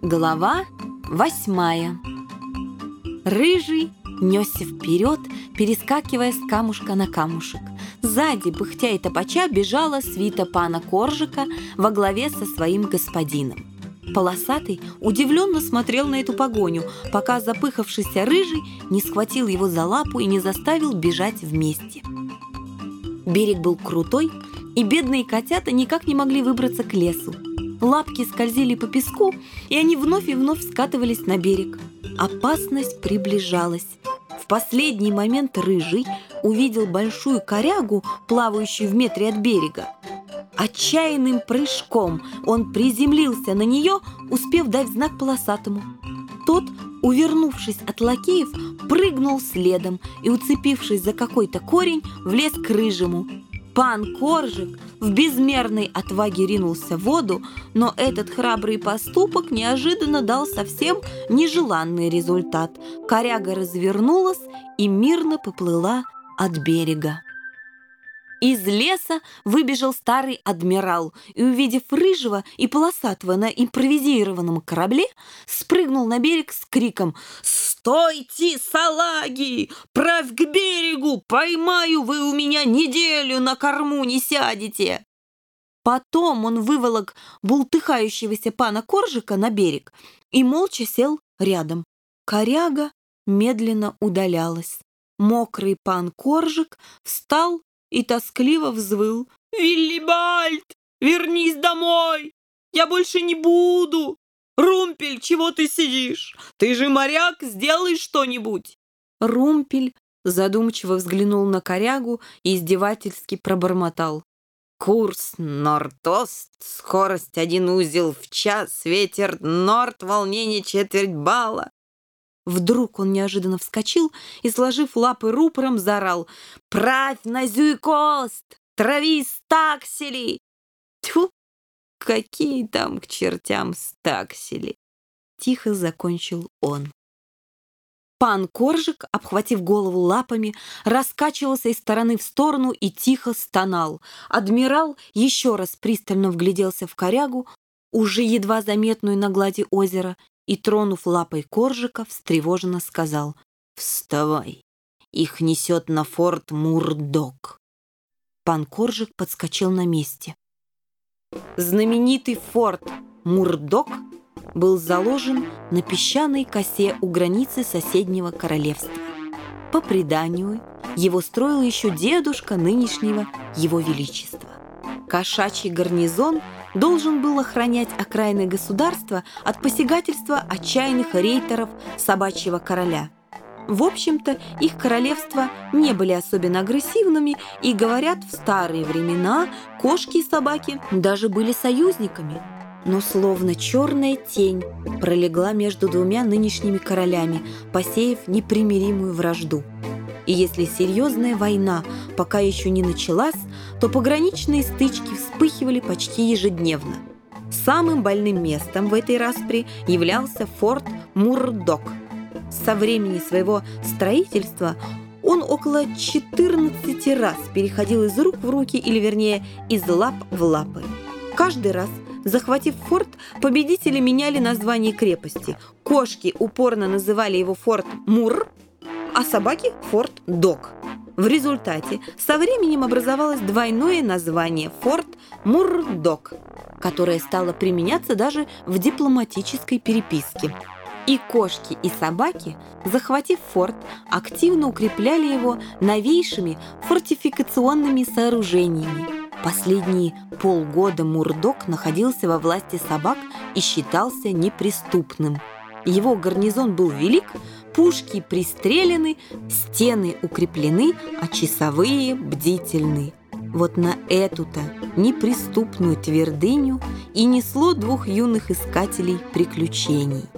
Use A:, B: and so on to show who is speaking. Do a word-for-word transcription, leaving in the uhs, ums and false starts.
A: Глава восьмая. Рыжий несся вперед, перескакивая с камушка на камушек. Сзади, пыхтя и топача, бежала свита пана Коржика во главе со своим господином. Полосатый удивленно смотрел на эту погоню, пока запыхавшийся Рыжий не схватил его за лапу и не заставил бежать вместе. Берег был крутой, и бедные котята никак не могли выбраться к лесу. Лапки скользили по песку, и они вновь и вновь скатывались на берег. Опасность приближалась. В последний момент Рыжий увидел большую корягу, плавающую в метре от берега. Отчаянным прыжком он приземлился на нее, успев дать знак Полосатому. Тот, увернувшись от лакеев, прыгнул следом и, уцепившись за какой-то корень, влез к Рыжему. Пан Коржик в безмерной отваге ринулся в воду, но этот храбрый поступок неожиданно дал совсем нежеланный результат. Коряга развернулась и мирно поплыла от берега. Из леса выбежал старый адмирал и, увидев Рыжего и Полосатого на импровизированном корабле, спрыгнул на берег с криком: «Стойте, салаги! Правь к берегу! Поймаю, вы у меня неделю на корму не сядете!» Потом он выволок бултыхающегося пана Коржика на берег и молча сел рядом. Коряга медленно удалялась. Мокрый пан Коржик встал и тоскливо взвыл: «Виллибальд, вернись домой! Я больше не буду! Румпель, чего ты сидишь? Ты же моряк, сделай что-нибудь!» Румпель задумчиво взглянул на корягу и издевательски пробормотал: «Курс норд-ост, скорость один узел в час, ветер норд, волнение четверть балла». Вдруг он неожиданно вскочил и, сложив лапы рупором, заорал: «Правь на зюйкост! Трави стаксели!» Тьфу! Какие там к чертям стаксели! Тихо закончил он. Пан Коржик, обхватив голову лапами, раскачивался из стороны в сторону и тихо стонал. Адмирал еще раз пристально вгляделся в корягу, уже едва заметную на глади озера, и, тронув лапой Коржика, встревоженно сказал: «Вставай, их несет на форт Мурдок». Пан Коржик подскочил на месте. Знаменитый форт Мурдок был заложен на песчаной косе у границы соседнего королевства. По преданию, его строил еще дедушка нынешнего его величества. Кошачий гарнизон должен был охранять окраины государства от посягательства отчаянных рейтеров собачьего короля. В общем-то, их королевства не были особенно агрессивными, и, говорят, в старые времена кошки и собаки даже были союзниками. Но словно черная тень пролегла между двумя нынешними королями, посеяв непримиримую вражду. И если серьезная война пока еще не началась, то пограничные стычки вспыхивали почти ежедневно. Самым больным местом в этой распри являлся форт Мурдок. Со времени своего строительства он около четырнадцати раз переходил из рук в руки, или вернее из лап в лапы. Каждый раз, захватив форт, победители меняли название крепости. Кошки упорно называли его форт Мур, а собаки – форт Дог. В результате со временем образовалось двойное название – форт Мурдок, которое стало применяться даже в дипломатической переписке. И кошки, и собаки, захватив форт, активно укрепляли его новейшими фортификационными сооружениями. Последние полгода Мурдок находился во власти собак и считался неприступным. Его гарнизон был велик, пушки пристреляны, стены укреплены, а часовые бдительны. Вот на эту-то неприступную твердыню и несло двух юных искателей приключений.